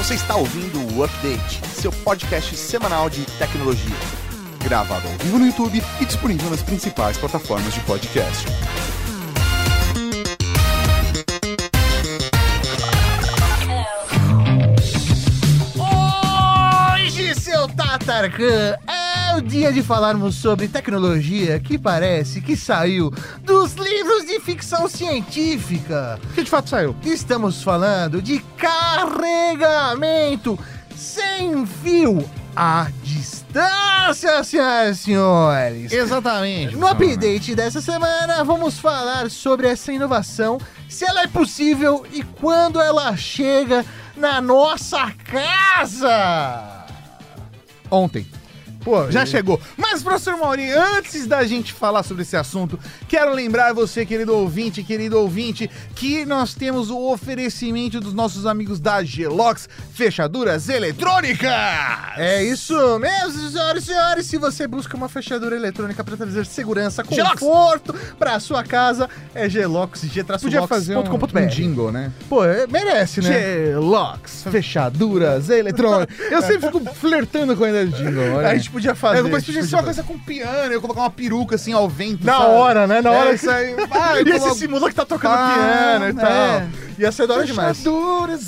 Você está ouvindo o Update, seu podcast semanal de tecnologia. Gravado ao vivo no YouTube e disponível nas principais plataformas de podcast. Hoje, seu Tatarkan, é o dia de falarmos sobre tecnologia que parece que saiu dos livros de ficção científica. Que de fato saiu. Estamos falando de carregamento sem fio à distância, senhoras e senhores. Exatamente. No update dessa semana, vamos falar sobre essa inovação, se ela é possível e quando ela chega na nossa casa. Ontem. Pô, já chegou. Mas, professor Mauri, antes da gente falar sobre esse assunto, quero lembrar você, querido ouvinte, que nós temos o oferecimento dos nossos amigos da Gelox Fechaduras Eletrônicas. É isso mesmo, senhoras e senhores. Se você busca uma fechadura eletrônica para trazer segurança, conforto para a sua casa, é Gelox, Podia fazer um jingle, né? Pô, merece, né? Gelox Fechaduras Eletrônicas. Eu sempre fico flertando com a ideia do jingle, olha. A gente podia fazer. Mas podia ser uma coisa com piano, eu colocar uma peruca assim ao vento. Na hora, né? Na hora. Isso aí. E esse simula que tá tocando piano e tal. Ia ser da hora demais. Fechaduras,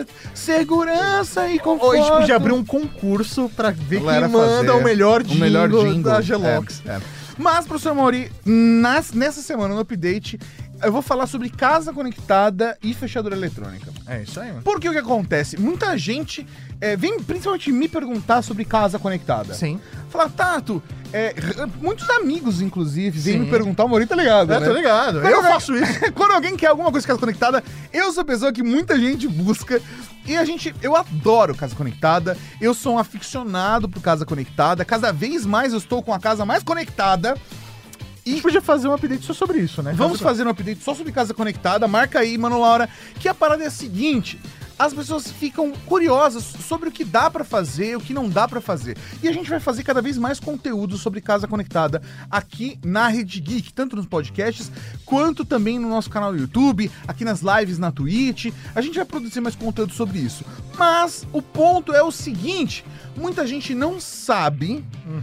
segurança e conforto. Ou a gente podia abrir um concurso pra ver quem manda fazer o melhor jingle da Gelox. Gelox. Mas, professor Mauri, nessa semana no update, eu vou falar sobre casa conectada e fechadura eletrônica. É isso aí, mano. Porque o que acontece? Muita gente vem principalmente me perguntar sobre casa conectada. Sim. Falar, Tato, muitos amigos, inclusive, vêm Sim. me perguntar, o Mauri tá ligado, né? Tô ligado. Quando Eu faço isso. Quando alguém quer alguma coisa de casa conectada, eu sou a pessoa que muita gente busca. E eu adoro casa conectada. Eu sou um aficionado por casa conectada. Cada vez mais eu estou com a casa mais conectada. A gente podia fazer um update só sobre isso, né? Vamos fazer um update só sobre casa conectada. Marca aí, Mano Laura, que a parada é a seguinte: as pessoas ficam curiosas sobre o que dá pra fazer, o que não dá pra fazer. E a gente vai fazer cada vez mais conteúdo sobre casa conectada aqui na Rede Geek, tanto nos podcasts, quanto também no nosso canal do YouTube, aqui nas lives na Twitch. A gente vai produzir mais conteúdo sobre isso. Mas o ponto é o seguinte: muita gente não sabe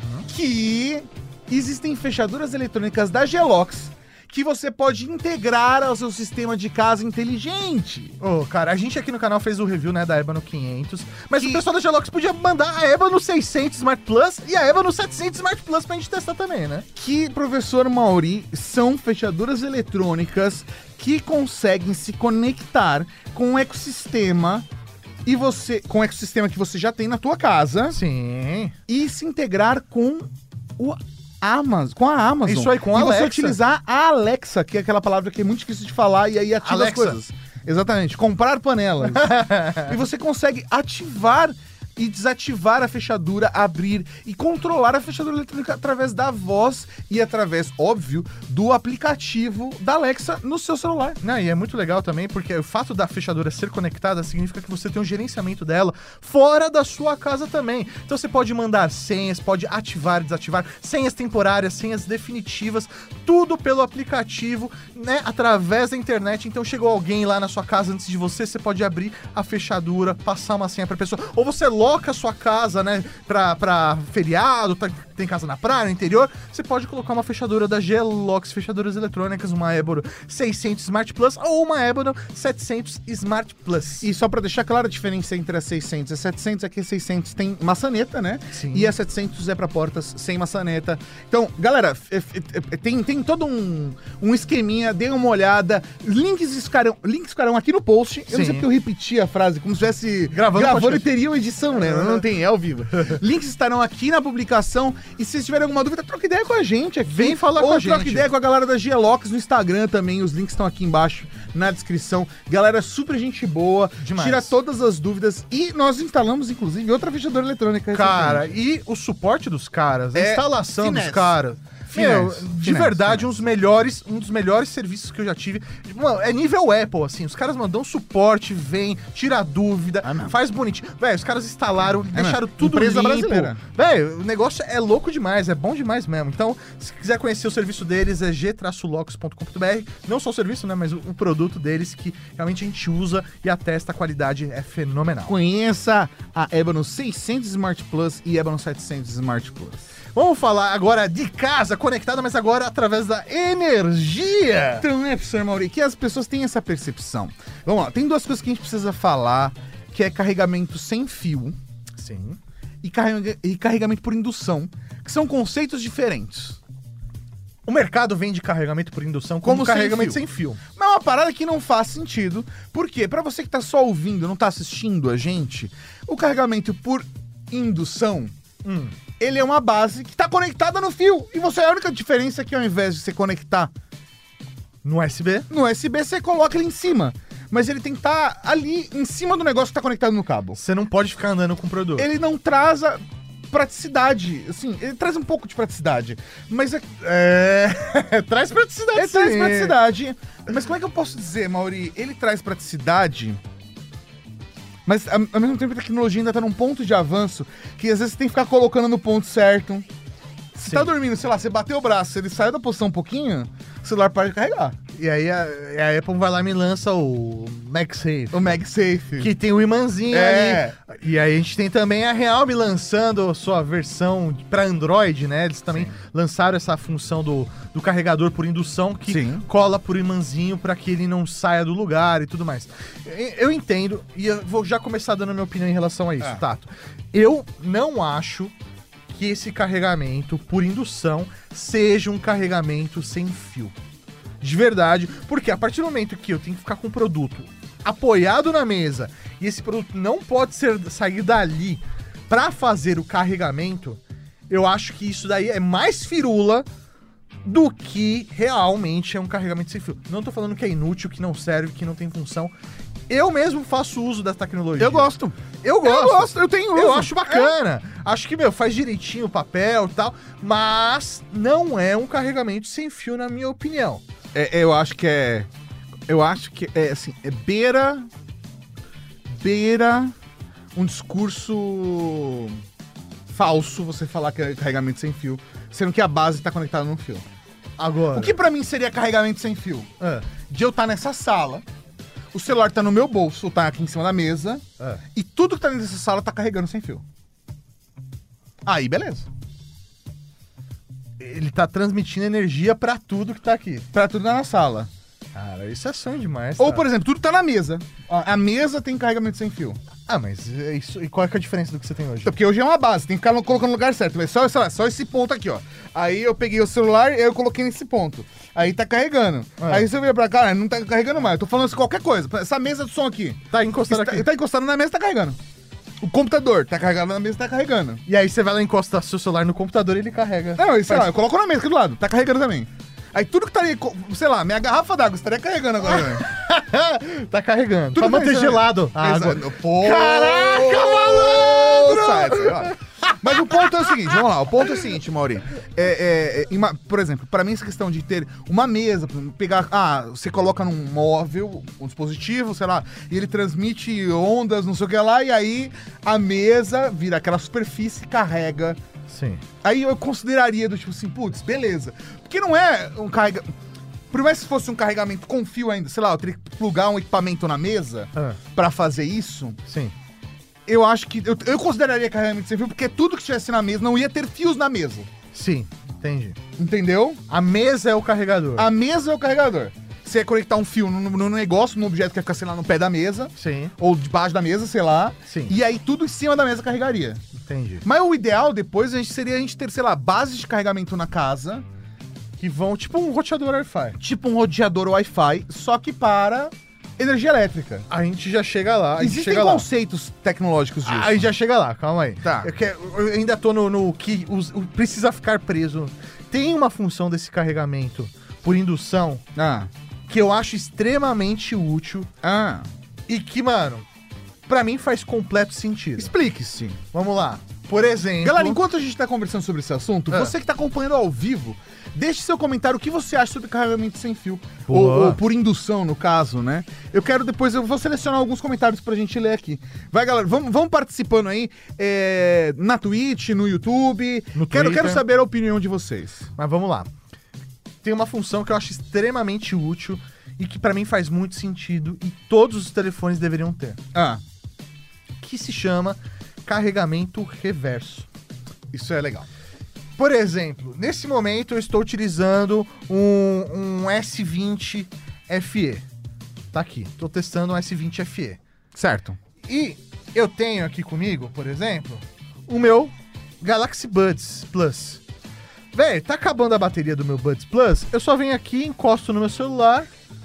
que existem fechaduras eletrônicas da Gelox que você pode integrar ao seu sistema de casa inteligente. Ô, cara, a gente aqui no canal fez o review, né, da Ébano 500, mas o pessoal da Gelox podia mandar a Ébano 600 Smart Plus e a Ébano 700 Smart Plus pra gente testar também, né? Que, professor Mauri, são fechaduras eletrônicas que conseguem se conectar com um ecossistema com o ecossistema que você já tem na tua casa. Sim. E se integrar com a Amazon. Isso aí, com a e Alexa. você utilizar a Alexa, que é aquela palavra que é muito difícil de falar, e aí ativa Alexa. as coisas. Exatamente, comprar panelas. E você consegue ativar e desativar a fechadura, abrir e controlar a fechadura eletrônica através da voz e através, óbvio, do aplicativo da Alexa no seu celular. Não, e é muito legal também, porque o fato da fechadura ser conectada significa que você tem um gerenciamento dela fora da sua casa também. Então você pode mandar senhas, pode ativar e desativar, senhas temporárias, senhas definitivas, tudo pelo aplicativo, né, através da internet. Então chegou alguém lá na sua casa antes de você, você pode abrir a fechadura, passar uma senha pra pessoa, ou você loca a sua casa, né, pra feriado, tem casa na praia, no interior, você pode colocar uma fechadura da Gelox Fechaduras Eletrônicas, uma Ébano 600 Smart Plus ou uma Ébano 700 Smart Plus. E só pra deixar clara a diferença entre a 600 e a 700 é que a 600 tem maçaneta, né? Sim. E a 700 é pra portas sem maçaneta. Então, galera, tem todo um esqueminha, dê uma olhada. Links ficarão aqui no post. Eu não sei Sim. porque eu repeti a frase, como se estivesse Gravando e teria uma edição, né? Não tem, é ao vivo. Links estarão aqui na publicação. E se vocês tiverem alguma dúvida, troca ideia com a gente aqui. Vem falar com a gente. Ou troca ideia com a galera da Gelox no Instagram também. Os links estão aqui embaixo na descrição. Galera, super gente boa. Demais. Tira todas as dúvidas. E nós instalamos, inclusive, outra fechadura eletrônica. Cara, recentemente. e o suporte dos caras, a É instalação finesse. dos caras. De verdade, um dos melhores serviços que eu já tive. Mano, é nível Apple, assim. Os caras mandam suporte, vem, tira dúvida, faz bonitinho. Velho, os caras instalaram, deixaram tudo Empresa limpo. brasileira. Velho, o negócio é louco demais, é bom demais mesmo. Então, se quiser conhecer o serviço deles, é g-locks.com.br. Não só o serviço, né, mas o produto deles que realmente a gente usa e atesta, a qualidade é fenomenal. Conheça a Ébano 600 Smart Plus e Ébano 700 Smart Plus. Vamos falar agora de casa conectada, mas agora através da energia. Então, né, professor Mauri, que as pessoas têm essa percepção. Vamos lá, tem duas coisas que a gente precisa falar, que é carregamento sem fio. Sim. E carregamento por indução, que são conceitos diferentes. O mercado vende carregamento por indução como carregamento sem fio. Mas é uma parada que não faz sentido. Por quê? Pra você que tá só ouvindo, não tá assistindo a gente, o carregamento por indução, ele é uma base que tá conectada no fio. E você, a única diferença é que ao invés de você conectar no USB, você coloca ele em cima. Mas ele tem que estar ali em cima do negócio que tá conectado no cabo. Você não pode ficar andando com o produto. Ele não traz a praticidade, assim, ele traz um pouco de praticidade, mas traz praticidade. Ele traz praticidade, mas como é que eu posso dizer, Mauri? Ele traz praticidade, mas ao mesmo tempo a tecnologia ainda tá num ponto de avanço que às vezes você tem que ficar colocando no ponto certo. Você tá dormindo, sei lá, você bateu o braço, ele saiu da posição um pouquinho, o celular para de carregar. E aí a Apple vai lá e me lança o MagSafe. O MagSafe. Que tem o imãzinho ali. E aí a gente tem também a Realme lançando sua versão para Android, né? Eles também lançaram essa função do carregador por indução que cola por imãzinho para que ele não saia do lugar e tudo mais. Eu entendo, e eu vou já começar dando a minha opinião em relação a isso, Tato. Eu não acho que esse carregamento por indução seja um carregamento sem fio. De verdade, porque a partir do momento que eu tenho que ficar com o produto apoiado na mesa e esse produto não pode sair dali para fazer o carregamento, eu acho que isso daí é mais firula do que realmente é um carregamento sem fio. Não tô falando que é inútil, que não serve, que não tem função. Eu mesmo faço uso da tecnologia. Eu gosto, eu tenho uso. Eu acho bacana. Acho que, faz direitinho o papel e tal, mas não é um carregamento sem fio, na minha opinião. Eu acho que é assim, beira um discurso falso você falar que é carregamento sem fio, sendo que a base tá conectada no fio. Agora, o que pra mim seria carregamento sem fio? De eu estar nessa sala, o celular tá no meu bolso, tá aqui em cima da mesa, e tudo que tá dentro dessa sala tá carregando sem fio. Aí, beleza. Ele tá transmitindo energia pra tudo que tá aqui. Pra tudo na sala. Cara, isso é sonho demais. Ou, por exemplo, tudo tá na mesa. A mesa tem carregamento sem fio. Ah, mas isso, e qual é que é a diferença do que você tem hoje? Porque hoje é uma base, tem que ficar colocando no lugar certo. Mas só esse ponto aqui, ó. Aí eu peguei o celular e eu coloquei nesse ponto. Aí tá carregando. Aí você vira pra cá, não tá carregando mais. Eu tô falando assim, qualquer coisa. Essa mesa de som aqui. Tá encostado aqui. Tá encostado na mesa, tá carregando. O computador tá carregado na mesa, tá carregando. E aí você vai lá encostar seu celular no computador e ele carrega. Não, sei lá, eu coloco na mesa aqui do lado, tá carregando também. Aí tudo que tá ali, sei lá, minha garrafa d'água estaria carregando agora, velho. Tá carregando. Tudo pra manter gelado a água. Pô, caraca, malandro! Mas o ponto é o seguinte, vamos lá, o ponto é o seguinte, Mauri. Por exemplo, pra mim essa questão de ter uma mesa, pegar, você coloca num móvel, um dispositivo, sei lá, e ele transmite ondas, não sei o que lá, e aí a mesa vira aquela superfície e carrega. Sim. Aí eu consideraria do tipo assim, putz, beleza. Porque não é um carregamento. Por mais que fosse um carregamento com fio ainda, sei lá, eu teria que plugar um equipamento na mesa pra fazer isso. Sim. Eu acho que. Eu consideraria carregamento sem fio, porque tudo que estivesse na mesa não ia ter fios na mesa. Sim, entendi. Entendeu? A mesa é o carregador. A mesa é o carregador. Você ia conectar um fio no negócio, num objeto que ia ficar, sei lá, no pé da mesa. Sim. Ou debaixo da mesa, sei lá. Sim. E aí tudo em cima da mesa carregaria. Entendi. Mas o ideal depois seria a gente ter, sei lá, bases de carregamento na casa. Que vão, tipo um roteador Wi-Fi. Tipo um roteador Wi-Fi, só que para energia elétrica. A gente já chega lá. Existem conceitos tecnológicos disso. Aí já chega lá, calma aí. Tá. Eu ainda tô no que precisa ficar preso. Tem uma função desse carregamento por indução que eu acho extremamente útil e que, mano, pra mim faz completo sentido. Explique-se. Vamos lá. Por exemplo... Galera, enquanto a gente tá conversando sobre esse assunto, você que tá acompanhando ao vivo, deixe seu comentário o que você acha sobre carregamento sem fio. Ou por indução, no caso, né? Eu vou selecionar alguns comentários pra gente ler aqui. Vai, galera, vamos participando aí na Twitch, no YouTube. Quero saber a opinião de vocês. Mas vamos lá. Tem uma função que eu acho extremamente útil e que pra mim faz muito sentido e todos os telefones deveriam ter. Que se chama carregamento reverso. Isso é legal. Por exemplo, nesse momento eu estou utilizando um S20 FE. Tá aqui, estou testando um S20 FE. Certo. E eu tenho aqui comigo, por exemplo, o meu Galaxy Buds Plus. Véi, tá acabando a bateria do meu Buds Plus, eu só venho aqui, encosto no meu celular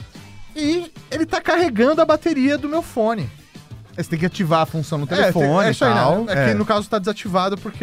e ele tá carregando a bateria do meu fone. Você tem que ativar a função no telefone isso aí, e tal. Né? Que no caso tá desativado porque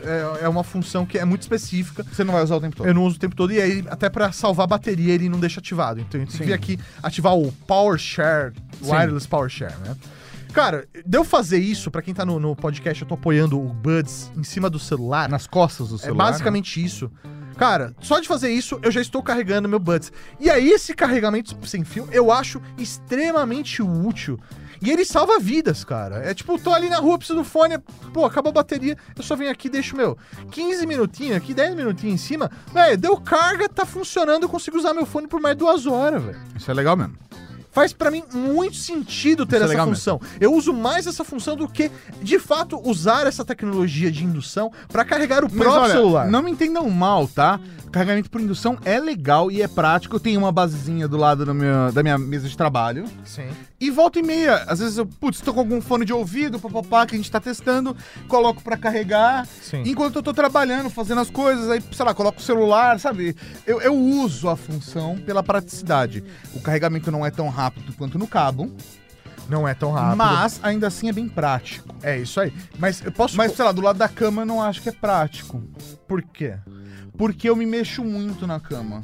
é uma função que é muito específica. Você não vai usar o tempo todo. Eu não uso o tempo todo e aí até pra salvar a bateria ele não deixa ativado. Então a gente tem que vir aqui ativar o Power Share, Wireless Power Share, né? Cara, de eu fazer isso, pra quem tá no podcast, eu tô apoiando o Buds em cima do celular. Nas costas do celular. É basicamente isso. Cara, só de fazer isso, eu já estou carregando meu Buds. E aí, esse carregamento sem fio, eu acho extremamente útil. E ele salva vidas, cara. É tipo, tô ali na rua, preciso do fone, pô, acabou a bateria, eu só venho aqui e deixo, 15 minutinhos aqui, 10 minutinhos em cima, velho, deu carga, tá funcionando, eu consigo usar meu fone por mais 2 horas, velho. Isso é legal mesmo. Faz pra mim muito sentido ter essa função. Mesmo. Eu uso mais essa função do que, de fato, usar essa tecnologia de indução pra carregar o próprio celular. Não me entendam mal, tá? Carregamento por indução é legal e é prático. Eu tenho uma basezinha do lado da minha mesa de trabalho. Sim. E volta e meia, às vezes eu, tô com algum fone de ouvido, papapá, que a gente tá testando, coloco pra carregar. Sim. Enquanto eu tô trabalhando, fazendo as coisas, aí, sei lá, coloco o celular, sabe? Eu uso a função pela praticidade. O carregamento não é tão rápido quanto no cabo. Não é tão rápido. Mas, ainda assim, é bem prático. É isso aí. Mas eu posso... Mas, sei lá, do lado da cama eu não acho que é prático. Por quê? Porque eu me mexo muito na cama.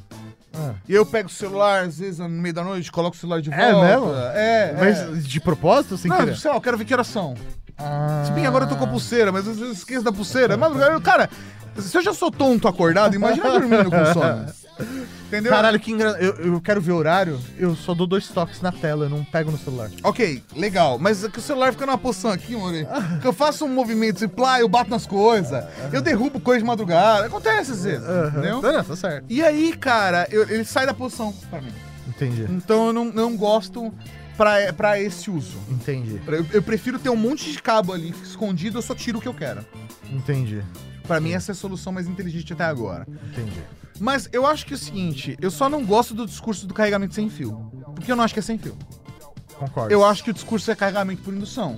E eu pego o celular, às vezes, no meio da noite, coloco o celular de volta. É mesmo? Mas de propósito, sem querer? Não, sei lá, eu quero ver que horas são. Se bem que agora eu tô com a pulseira, mas às vezes eu esqueço da pulseira. Mas, cara, se eu já sou tonto acordado, imagina dormindo com sono. Entendeu? Caralho, que engraçado. Eu quero ver o horário, eu só dou 2 toques na tela, eu não pego no celular. Ok, legal. Mas é que o celular fica numa posição aqui, amor. Que eu faço um movimento assim, eu bato nas coisas. Eu derrubo coisa de madrugada. Acontece às vezes. Entendeu? Tá certo. E aí, cara, ele sai da posição pra mim. Entendi. Então eu não gosto pra esse uso. Entendi. Eu prefiro ter um monte de cabo ali escondido, eu só tiro o que eu quero. Entendi. Pra mim, essa é a solução mais inteligente até agora. Entendi. Mas eu acho que é o seguinte, eu só não gosto do discurso do carregamento sem fio. Porque eu não acho que é sem fio. Concordo. Eu acho que o discurso é carregamento por indução.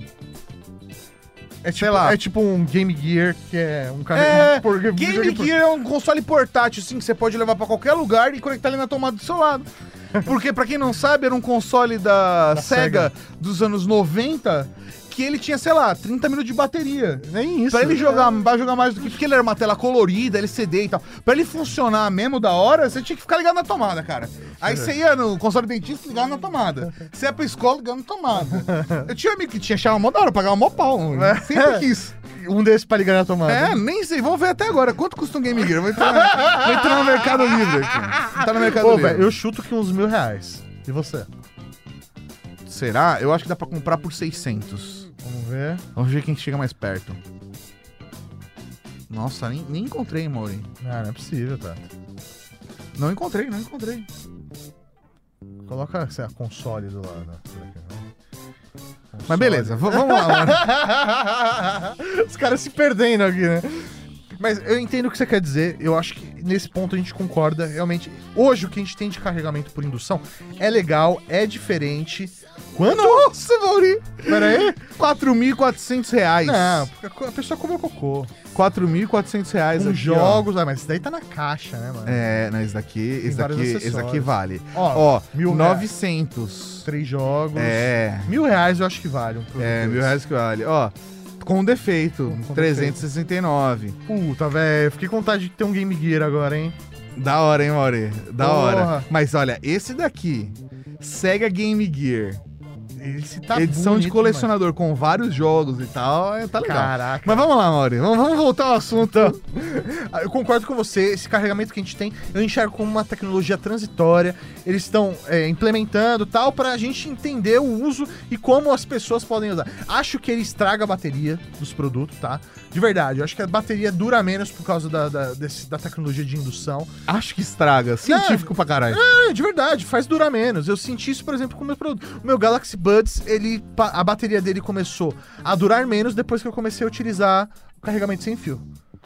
É tipo um Game Gear, que é um carregamento... Game Gear é um console portátil, assim, que você pode levar pra qualquer lugar e conectar ele na tomada do seu lado. Porque, pra quem não sabe, era um console da Sega dos anos 90... que ele tinha, sei lá, 30 minutos de bateria. Nem isso. Pra ele jogar mais do que... Porque ele era uma tela colorida, LCD e tal. Pra ele funcionar mesmo da hora, você tinha que ficar ligado na tomada, cara. Aí você ia no console dentista, ligava na tomada. Você ia pra escola, ligava na tomada. Eu tinha um amigo que tinha achava mó da hora, pagava mó pau. Sempre quis. Um desses pra ligar na tomada. Nem sei. Vamos ver até agora. Quanto custa um Game Gear? Vou entrar no Mercado Livre aqui. Tá no Mercado Livre. Véio, eu chuto que uns R$1.000. E você? Será? Eu acho que dá pra comprar por 600. Vamos ver quem chega mais perto. Nossa, nem encontrei, Mauri. Não é possível, tá? Não encontrei. Coloca, sei lá, console do lado. Mas beleza, vamos lá, mano. Os caras se perdendo aqui, né? Mas eu entendo o que você quer dizer, eu acho que nesse ponto a gente concorda, realmente. Hoje o que a gente tem de carregamento por indução é legal, é diferente. Quanto? Nossa, Mauri! Pera aí. R$4.400. Não, porque a pessoa comeu cocô. R$4.400 com jogos, mas isso daí tá na caixa, né, mano? Não, esse daqui vale. Ó, 900. 3 jogos. R$1.000 eu acho que vale. R$1.000 que vale. Ó, com defeito, 369. Puta, velho, fiquei com vontade de ter um Game Gear agora, hein? Da hora, hein, Mauri? Da hora. Mas olha, esse daqui, Sega Game Gear, Esse tá Edição de bonito colecionador com vários jogos e tal, tá legal. Caraca. Mas vamos lá, Mauri. Vamos voltar ao assunto. Eu concordo com você, esse carregamento que a gente tem, eu enxergo como uma tecnologia transitória. Eles estão implementando tal pra gente entender o uso e como as pessoas podem usar. Acho que ele estraga a bateria dos produtos, tá? De verdade, eu acho que a bateria dura menos por causa da tecnologia de indução. Acho que estraga. Científico pra caralho. De verdade, faz durar menos. Eu senti isso, por exemplo, com o meu produto. O meu Galaxy Buds, a bateria dele começou a durar menos depois que eu comecei a utilizar o carregamento sem fio.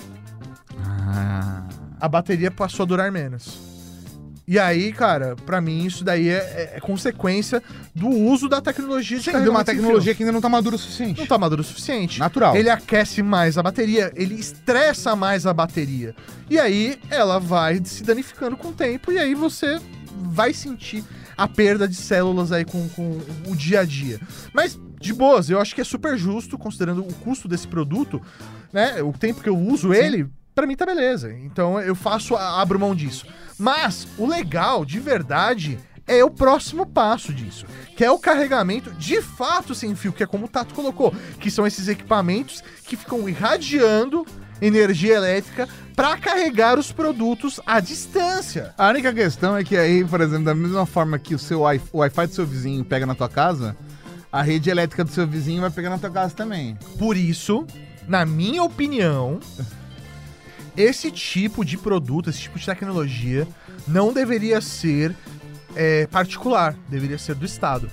A bateria passou a durar menos. E aí, cara, pra mim isso daí é consequência do uso da tecnologia de De carregamento uma sem tecnologia fio. que ainda não tá madura o suficiente. Não tá maduro o suficiente. Natural. Ele aquece mais a bateria, ele estressa mais a bateria. E aí ela vai se danificando com o tempo e aí você vai sentir a perda de células aí com o dia a dia. Mas, de boas, eu acho que é super justo, considerando o custo desse produto, né? O tempo que eu uso ele, pra mim tá beleza. Então eu abro mão disso. Mas o legal, de verdade, é o próximo passo disso, que é o carregamento de fato sem fio, que é como o Tato colocou, que são esses equipamentos que ficam irradiando energia elétrica para carregar os produtos à distância. A única questão é que aí, por exemplo, da mesma forma que o Wi-Fi do seu vizinho pega na tua casa, a rede elétrica do seu vizinho vai pegar na tua casa também. Por isso, na minha opinião, esse tipo de produto, esse tipo de tecnologia não deveria ser particular, deveria ser do Estado.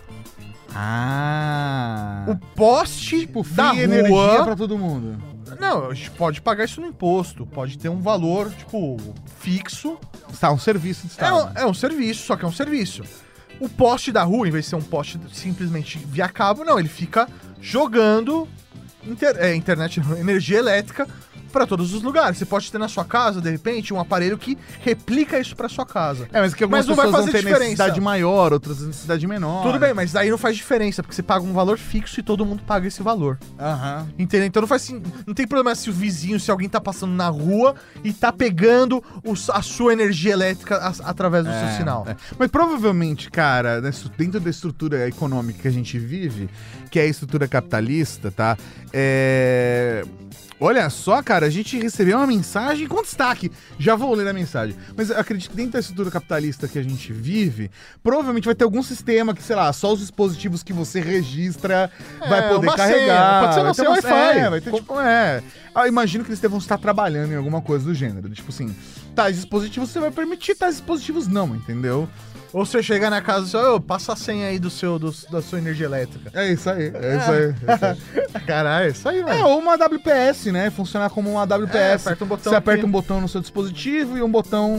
O poste da energia rua pra todo mundo. Não, a gente pode pagar isso no imposto, pode ter um valor, fixo. Tá, um serviço de Estado. É um serviço, só que é um serviço. O poste da rua, em vez de ser um poste simplesmente via cabo, não, ele fica jogando energia elétrica para todos os lugares. Você pode ter na sua casa, de repente, um aparelho que replica isso para sua casa. Mas que algumas não vai pessoas fazer vão ter diferença. necessidade maior, outras necessidade menor. Tudo bem, mas daí não faz diferença, porque você paga um valor fixo e todo mundo paga esse valor. Aham. Entendeu? Então não tem problema se o vizinho, se alguém tá passando na rua e tá pegando a sua energia elétrica através do seu sinal. Mas provavelmente, cara, dentro da estrutura econômica que a gente vive, que é a estrutura capitalista, tá? Olha só, cara, a gente recebeu uma mensagem com destaque. Já vou ler a mensagem. Mas eu acredito que dentro da estrutura capitalista que a gente vive, provavelmente vai ter algum sistema que, sei lá, só os dispositivos que você registra vai poder carregar. Pode ser no seu Wi-Fi. Vai ter Eu imagino que eles devam estar trabalhando em alguma coisa do gênero. Tipo assim, tais dispositivos você vai permitir, tais dispositivos não, entendeu? Ou você chega na casa e diz, passa a senha aí da sua energia elétrica. É isso aí, é isso aí. Caralho, é isso aí, mano. Ou uma WPS, né? Funcionar como uma WPS. Aperta um botão você aperta aqui. um botão no seu dispositivo e um botão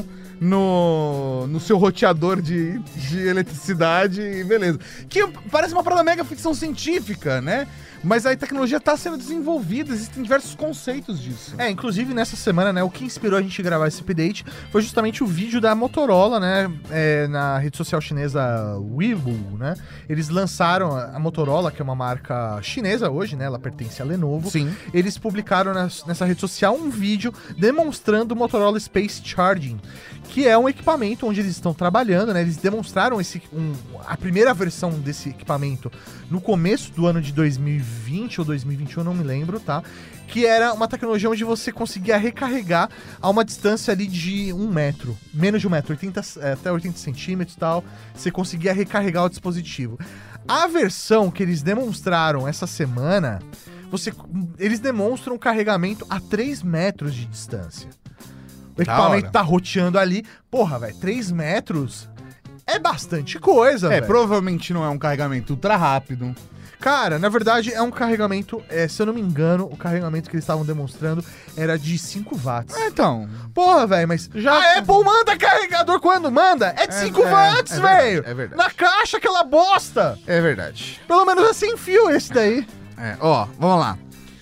no seu roteador de eletricidade e beleza. Que parece uma parada mega ficção científica, né? Mas a tecnologia está sendo desenvolvida, existem diversos conceitos disso. Inclusive nessa semana, né, o que inspirou a gente a gravar esse update foi justamente o vídeo da Motorola, né, na rede social chinesa Weibo, né? Eles lançaram a Motorola, que é uma marca chinesa hoje, né, ela pertence à Lenovo. Sim. Eles publicaram nessa rede social um vídeo demonstrando o Motorola Space Charging, que é um equipamento onde eles estão trabalhando, né? Eles demonstraram a primeira versão desse equipamento no começo do ano de 2020 ou 2021, não me lembro, tá? Que era uma tecnologia onde você conseguia recarregar a uma distância ali de 1 metro, menos de 1 metro, até 80 centímetros e tal, você conseguia recarregar o dispositivo. A versão que eles demonstraram essa semana, eles demonstram um carregamento a 3 metros de distância. O equipamento tá roteando ali. Porra, velho, 3 metros é bastante coisa, velho. Provavelmente não é um carregamento ultra rápido. Cara, na verdade é um carregamento, se eu não me engano, o carregamento que eles estavam demonstrando era de 5 watts. Então. Porra, velho, mas a Apple manda carregador quando manda? É de 5 watts, velho. É verdade. Na caixa, aquela bosta. É verdade. Pelo menos é sem fio esse daí. Vamos lá.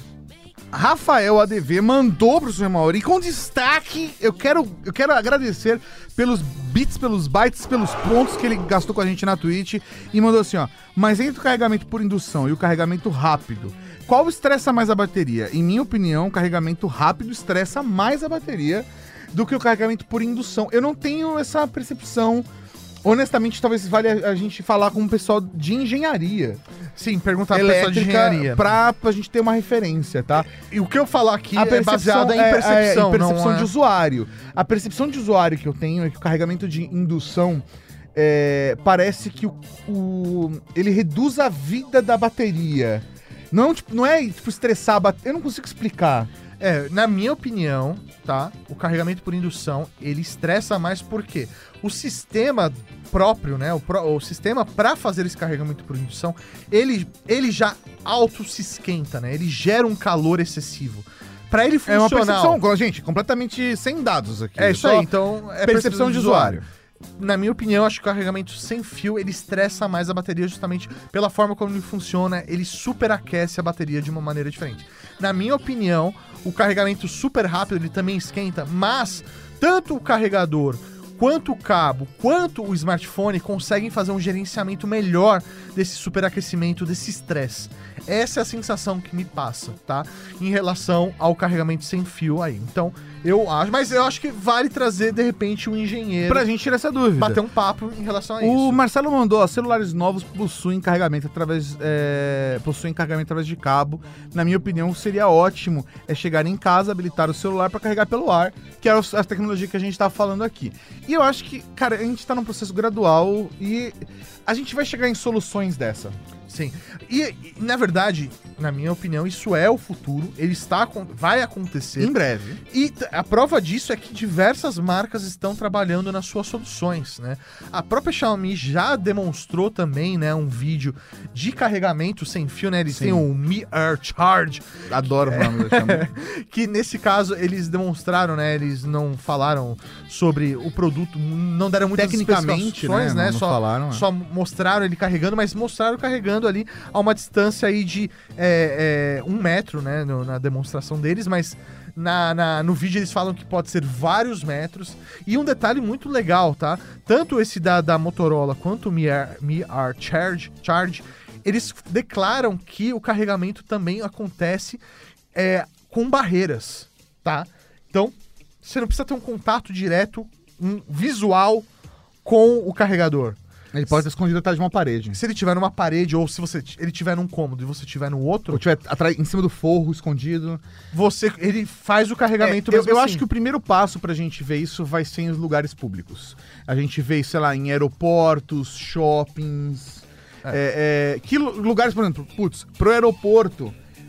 Rafael ADV mandou pro Sr. Mauri com destaque. Eu quero agradecer pelos bits, pelos bytes, pelos pontos que ele gastou com a gente na Twitch e mandou assim, mas entre o carregamento por indução e o carregamento rápido, qual estressa mais a bateria? Em minha opinião, o carregamento rápido estressa mais a bateria do que o carregamento por indução. Eu não tenho essa percepção Honestamente, talvez valha a gente falar com o pessoal de engenharia Sim, perguntar pra pessoa de engenharia. pra gente ter uma referência, tá? E o que eu falar aqui é baseado em percepção, em percepção não de usuário. A percepção de usuário que eu tenho é que o carregamento de indução parece que ele reduz a vida da bateria. Não é estressar a bateria. Eu não consigo explicar. Na minha opinião, tá? O carregamento por indução, ele estressa mais porque o sistema próprio, né? O sistema para fazer esse carregamento por indução, ele já se esquenta, né? Ele gera um calor excessivo. Para ele funcionar... É uma percepção, gente, completamente sem dados aqui. É isso aí, então... É percepção de usuário. Na minha opinião, acho que o carregamento sem fio, ele estressa mais a bateria justamente pela forma como ele funciona, ele superaquece a bateria de uma maneira diferente. Na minha opinião, o carregamento super rápido, ele também esquenta, mas tanto o carregador, quanto o cabo, quanto o smartphone conseguem fazer um gerenciamento melhor desse superaquecimento, desse estresse. Essa é a sensação que me passa, tá? Em relação ao carregamento sem fio aí. Então, eu acho que vale trazer, de repente, um engenheiro... Pra gente tirar essa dúvida. Bater um papo em relação a isso. O Marcelo mandou, celulares novos possuem carregamento através de cabo. Na minha opinião, seria ótimo chegar em casa, habilitar o celular para carregar pelo ar, que é a tecnologia que a gente tá falando aqui. E eu acho que, cara, a gente tá num processo gradual e a gente vai chegar em soluções dessa. Sim. E, na verdade, na minha opinião, isso é o futuro. Ele vai acontecer. Em breve. E a prova disso é que diversas marcas estão trabalhando nas suas soluções, né? A própria Xiaomi já demonstrou também, né, um vídeo de carregamento sem fio, né? Eles têm o Mi Air Charge. Adoro o nome da Xiaomi. Que, nesse caso, eles demonstraram, né? Eles não falaram sobre o produto, não deram muitas especificações, né? Não falaram, só mostraram ele carregando, mas mostraram carregando ali a uma distância aí de 1 metro, né, na demonstração deles, mas no vídeo eles falam que pode ser vários metros. E um detalhe muito legal, tá? Tanto esse da Motorola quanto o Mi Air Charge, eles declaram que o carregamento também acontece com barreiras, tá? Então, você não precisa ter um contato direto, um visual com o carregador. Ele pode estar escondido atrás de uma parede. Se ele estiver numa parede, ou se ele estiver num cômodo e você estiver no outro... Ou estiver em cima do forro, escondido. Ele faz o carregamento mesmo eu assim. acho que o primeiro passo pra gente ver isso vai ser em os públicos. A gente vê, sei lá, em aeroportos, shoppings... que lugares, por exemplo, pro aeroporto...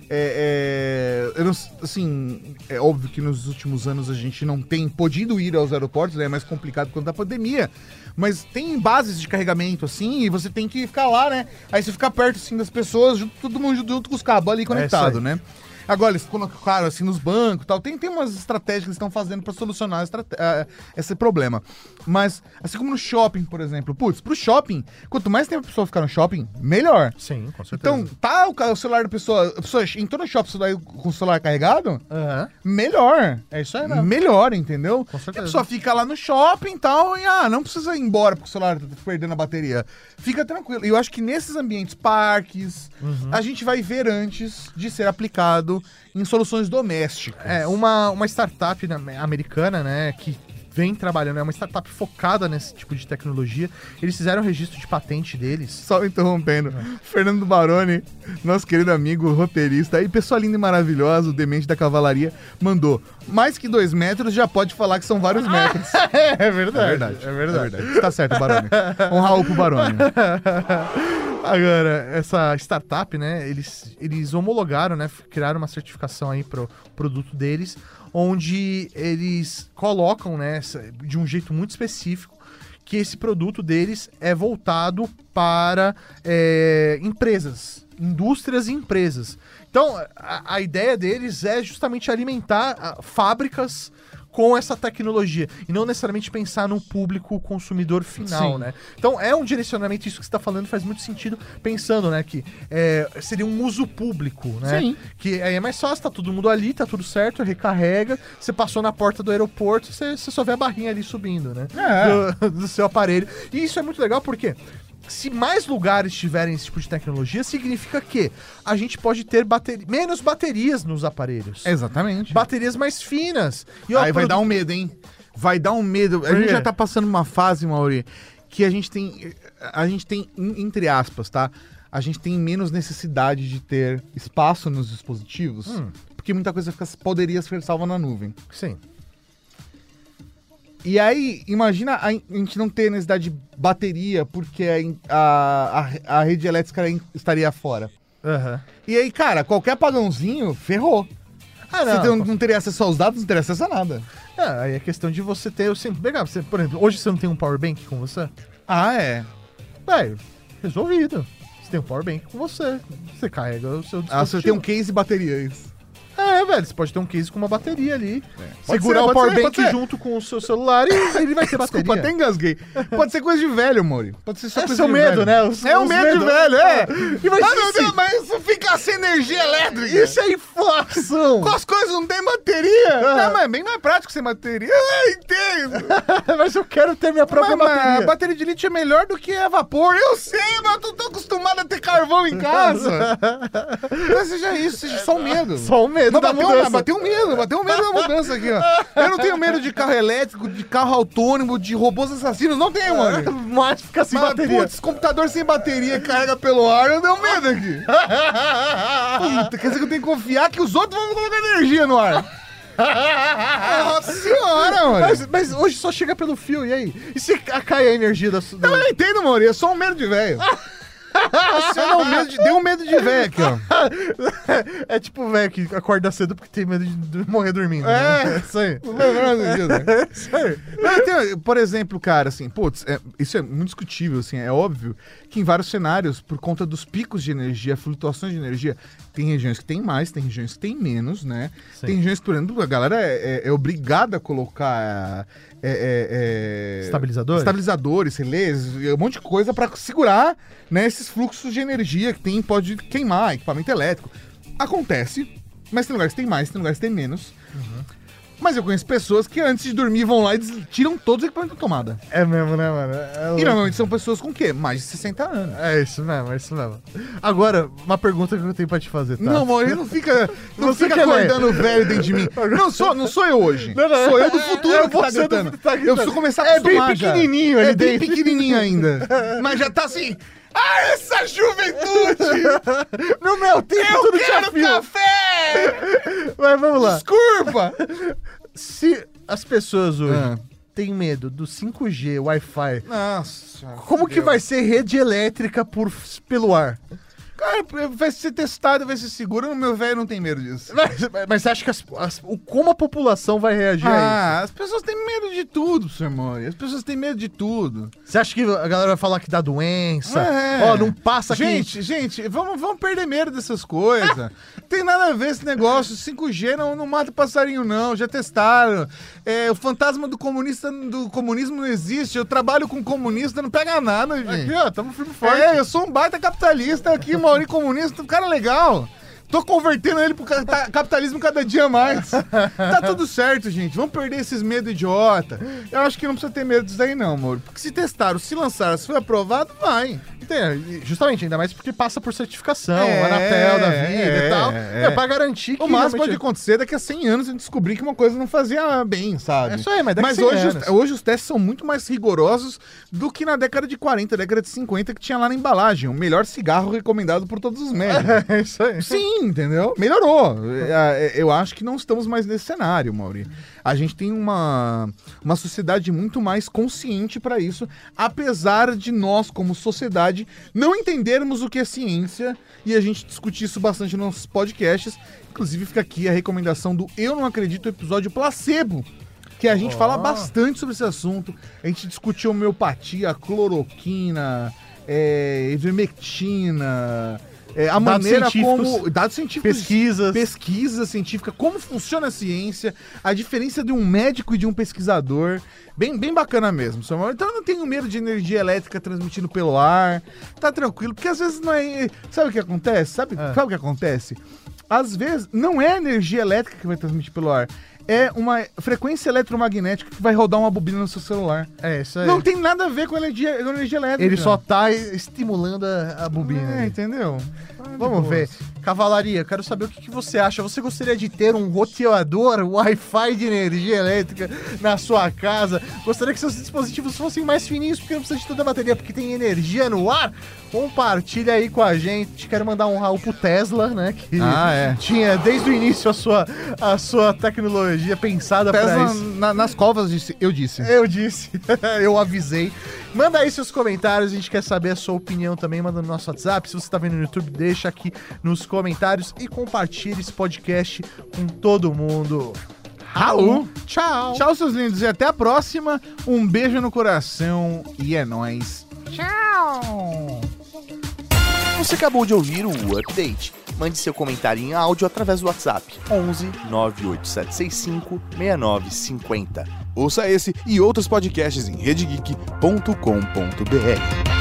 é óbvio que nos últimos anos a gente não tem podido ir aos aeroportos, é mais complicado quando da pandemia, mas tem bases de carregamento assim, e você tem que ficar lá, né? Aí você fica perto assim das pessoas, todo mundo junto com os cabos ali conectado, né? Agora, eles colocaram assim nos bancos e tal. Tem umas estratégias que eles estão fazendo pra solucionar esse problema. Mas, assim como no shopping, por exemplo. Pro shopping, quanto mais tempo a pessoa ficar no shopping, melhor. Sim, com certeza. Então, tá o celular da pessoa... A pessoa entrou no shopping com o celular carregado, melhor. É isso aí, né? Melhor, entendeu? Com certeza. E a pessoa fica lá no shopping e tal, e não precisa ir embora porque o celular tá perdendo a bateria. Fica tranquilo. E eu acho que nesses ambientes, parques, a gente vai ver antes de ser aplicado em soluções domésticas. Uma startup americana, né, que vem trabalhando, é uma startup focada nesse tipo de tecnologia. Eles fizeram o registro de patente deles. Só interrompendo, Fernando Baroni, nosso querido amigo roteirista e pessoa linda e maravilhosa, o demente da cavalaria, mandou: mais que 2 metros já pode falar que são vários metros. É verdade. É verdade. Tá certo, Baroni. Um Raul pro Baroni. Agora, essa startup, né, eles homologaram, né, criaram uma certificação aí pro produto deles, onde eles colocam, né, de um jeito muito específico, que esse produto deles é voltado para empresas, indústrias e empresas. Então, a ideia deles é justamente alimentar fábricas com essa tecnologia, e não necessariamente pensar no público consumidor final, Sim. né? Então é um direcionamento, isso que você está falando faz muito sentido, pensando, né, que seria um uso público, né? Sim. Que aí é mais fácil, tá todo mundo ali, tá tudo certo, recarrega, você passou na porta do aeroporto, você só vê a barrinha ali subindo, né? Do seu aparelho. E isso é muito legal porque se mais lugares tiverem esse tipo de tecnologia, significa que a gente pode ter menos baterias nos aparelhos. Exatamente. Baterias mais finas. Aí vai dar um medo, hein? Vai dar um medo. A gente já tá passando uma fase, Mauri, que a gente tem, entre aspas, tá? A gente tem menos necessidade de ter espaço nos dispositivos, porque muita coisa poderia ser salva na nuvem. Sim. E aí, imagina a gente não ter necessidade de bateria, porque a rede elétrica estaria fora. Aham. E aí, cara, qualquer apagãozinho, ferrou. Você não. não teria acesso aos dados, não teria acesso a nada. Aí é questão de você ter... Legal, por exemplo, hoje você não tem um power bank com você? Ah, é. Velho, resolvido. Você tem um power bank com você. Você carrega o seu dispositivo. Você tem um case e bateria, isso. Velho, você pode ter um case com uma bateria ali. Pode Segurar ser, o pode power ser, bank pode ser. junto com o seu celular e ele vai ter bateria. Desculpa, até engasguei. Pode ser coisa de velho, Mori. Pode ser só coisa seu de medo, velho. né? É o medo de velho, é. E vai Ah, ser meu assim. Deus, mas isso fica sem energia elétrica. Isso é inflação! Com as coisas não tem bateria. Não, mas é bem mais prático sem bateria. Eu entendo. Mas eu quero ter minha própria Mas bateria. a bateria de lítio é melhor do que a vapor. Eu sei, mas eu tô acostumado a ter carvão em casa. Não seja isso, seja só o medo. Só o medo Não, da mudança. bateu um medo da mudança aqui, ó. Eu não tenho medo de carro elétrico, de carro autônomo, de robôs assassinos. Não tenho, mano. Mas fica sem Mas, bateria. putz, computador sem bateria carrega pelo ar, eu deu medo aqui. Puta, quer dizer que eu tenho que confiar que os outros vão colocar energia no ar. Nossa senhora, mano. Mas hoje só chega pelo fio, e aí? E se cai a energia da sua... Eu não entendo, Maurício, é só um medo de velho. Deu um medo de velho aqui, ó. É tipo o velho que acorda cedo porque tem medo de morrer dormindo. É. Né? Isso aí. Isso aí. Por exemplo, cara, assim, putz, isso é muito discutível, assim, é óbvio que em vários cenários, por conta dos picos de energia, flutuações de energia, tem regiões que tem mais, tem regiões que tem menos, né? Sim. Tem regiões que, por exemplo, a galera é obrigada a colocar estabilizadores, relés, um monte de coisa pra segurar, né, esses fluxos de energia que pode queimar, equipamento elétrico. Acontece, mas tem lugares que tem mais, tem lugares que tem menos. Mas eu conheço pessoas que antes de dormir vão lá e tiram todos os equipamentos da tomada. É mesmo, né, mano? E normalmente são pessoas com o quê? Mais de 60 anos. É isso mesmo, é isso mesmo. Agora, uma pergunta que eu tenho pra te fazer, tá? Não, Maurício, não fica Você fica que é acordando velho dentro de mim. Não sou eu hoje. Não, não, Sou eu do futuro que tá você do gritando. futuro que tá Eu gritando. preciso começar a É bem acostumar já. pequenininho ali É bem dentro. pequenininho ainda. Mas já tá assim... Ah, essa juventude! No meu tempo Eu tudo quero tinha fio. café! Mas vamos lá. Desculpa! Se as pessoas hoje Ah. têm medo do 5G, Wi-Fi, Nossa. como que vai ser rede elétrica pelo ar? Cara, vai ser testado, vai ser seguro. O meu velho não tem medo disso. Mas você acha que como a população vai reagir a Ah, as pessoas têm medo de tudo, seu amor. As pessoas têm medo de tudo. isso? Você acha que a galera vai falar que dá doença? É. Ó, não passa aqui. Gente, vamos perder medo dessas coisas. Tem nada a ver esse negócio. 5G não mata passarinho, não. Já testaram. O fantasma do comunismo não existe. Eu trabalho com comunista, não pega nada, gente. Aqui, ó, tamo firme e forte. Eu sou um baita capitalista aqui, Maurício comunista, um cara legal. Tô convertendo ele pro capitalismo cada dia mais. Tá tudo certo, gente. Vamos perder esses medos idiota. Eu acho que não precisa ter medo disso daí, não, amor. Porque se testaram, se lançaram, se foi aprovado, vai. Justamente, ainda mais porque passa por certificação, É, Anatel da vida e tal. é. Pra garantir que O máximo pode realmente... acontecer daqui a 100 anos a gente descobrir que uma coisa não fazia bem, sabe? É isso aí, mas daqui a 100 anos. hoje os testes são muito mais rigorosos do que na década de 40, década de 50, que tinha lá na embalagem. O melhor cigarro recomendado por todos os médicos. É isso aí. Sim, entendeu? Melhorou. Eu acho que não estamos mais nesse cenário, Mauri. A gente tem uma sociedade muito mais consciente para isso, apesar de nós, como sociedade, não entendermos o que é ciência, e a gente discute isso bastante nos nossos podcasts. Inclusive fica aqui a recomendação do Eu Não Acredito, episódio placebo, que a gente fala bastante sobre esse assunto. A gente discutiu homeopatia, cloroquina, ivermectina... a maneira como... Dados científicos. Pesquisa científica, como funciona a ciência, a diferença de um médico e de um pesquisador. Bem bacana mesmo, Samuel. Então eu não tenho medo de energia elétrica transmitindo pelo ar. Tá tranquilo, porque às vezes não é... Sabe o que acontece? Sabe o que acontece? Às vezes não é a energia elétrica que vai transmitir pelo ar. é uma frequência eletromagnética que vai rodar uma bobina no seu celular. É, isso aí. Não tem nada a ver com energia elétrica. Ele só tá estimulando a bobina. Entendeu? Vamos ver. Cavalaria, eu quero saber o que você acha. Você gostaria de ter um roteador Wi-Fi de energia elétrica na sua casa? Gostaria que seus dispositivos fossem mais fininhos porque não precisa de tanta bateria, porque tem energia no ar? Compartilha aí com a gente. Quero mandar um Raul pro Tesla, né? Que tinha desde o início a sua tecnologia pensada Tesla pra isso. nas covas eu disse. Eu avisei. Manda aí seus comentários, a gente quer saber a sua opinião também, manda no nosso WhatsApp. Se você tá vendo no YouTube, deixa aqui nos comentários e compartilhe esse podcast com todo mundo. Raul, tchau! Tchau, seus lindos, e até a próxima. Um beijo no coração e é nóis. Tchau! Você acabou de ouvir o Update. Mande seu comentário em áudio através do WhatsApp 11 98765 6950. Ouça esse e outros podcasts em redegeek.com.br.